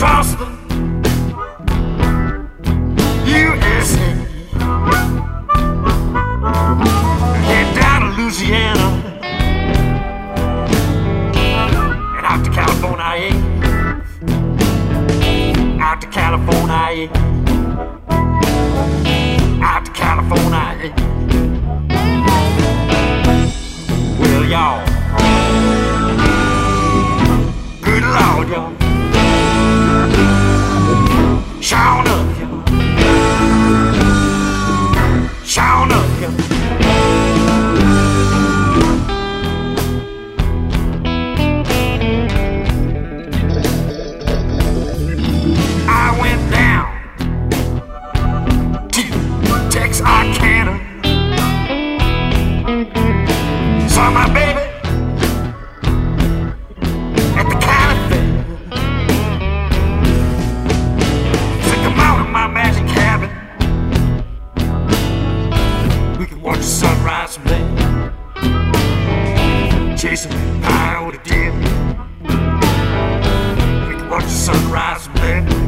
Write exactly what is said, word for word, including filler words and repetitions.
across the U S A and down to Louisiana and out to California, out to California, out to California. Well, y'all, good Lord, y'all, shine up, y'all, shine up, y'all. I went down to Texarkana, saw my baby at the county fair. Said, come out of my magic cabin, we can watch the sunrise from there, chasing high on the deer. We can watch the sunrise from there.